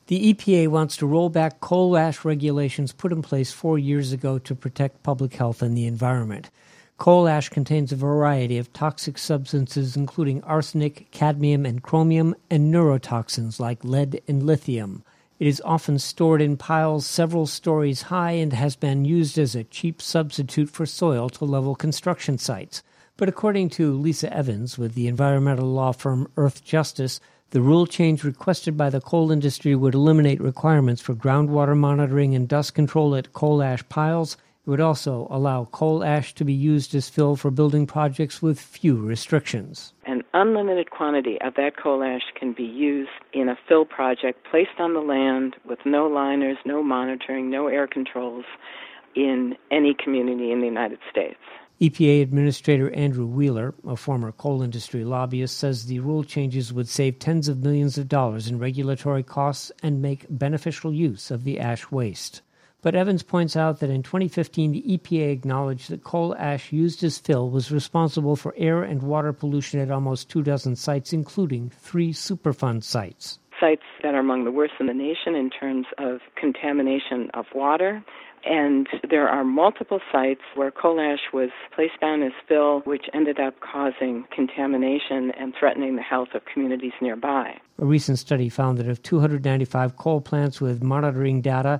The EPA wants to roll back coal ash regulations put in place 4 years ago to protect public health and the environment. Coal ash contains a variety of toxic substances including arsenic, cadmium, and chromium, and neurotoxins like lead and lithium. It is often stored in piles several stories high and has been used as a cheap substitute for soil to level construction sites. But according to Lisa Evans with the environmental law firm Earth Justice, the rule change requested by the coal industry would eliminate requirements for groundwater monitoring and dust control at coal ash piles. It would also allow coal ash to be used as fill for building projects with few restrictions. An unlimited quantity of that coal ash can be used in a fill project placed on the land with no liners, no monitoring, no air controls in any community in the United States. EPA Administrator Andrew Wheeler, a former coal industry lobbyist, says the rule changes would save tens of millions of dollars in regulatory costs and make beneficial use of the ash waste. But Evans points out that in 2015, the EPA acknowledged that coal ash used as fill was responsible for air and water pollution at almost 24 sites, including 3 Superfund sites. Sites that are among the worst in the nation in terms of contamination of water. And there are multiple sites where coal ash was placed down as fill, which ended up causing contamination and threatening the health of communities nearby. A recent study found that of 295 coal plants with monitoring data,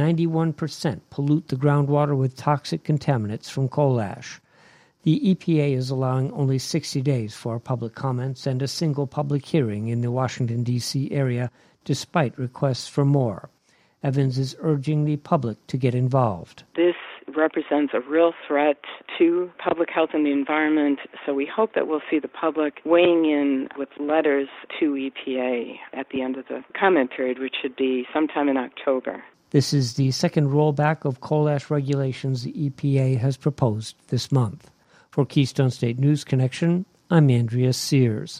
91% pollute the groundwater with toxic contaminants from coal ash. The EPA is allowing only 60 days for public comments and a single public hearing in the Washington, D.C. area, despite requests for more. Evans is urging the public to get involved. This represents a real threat to public health and the environment, so we hope that we'll see the public weighing in with letters to EPA at the end of the comment period, which should be sometime in October. This is the second rollback of coal ash regulations the EPA has proposed this month. For Keystone State News Connection, I'm Andrea Sears.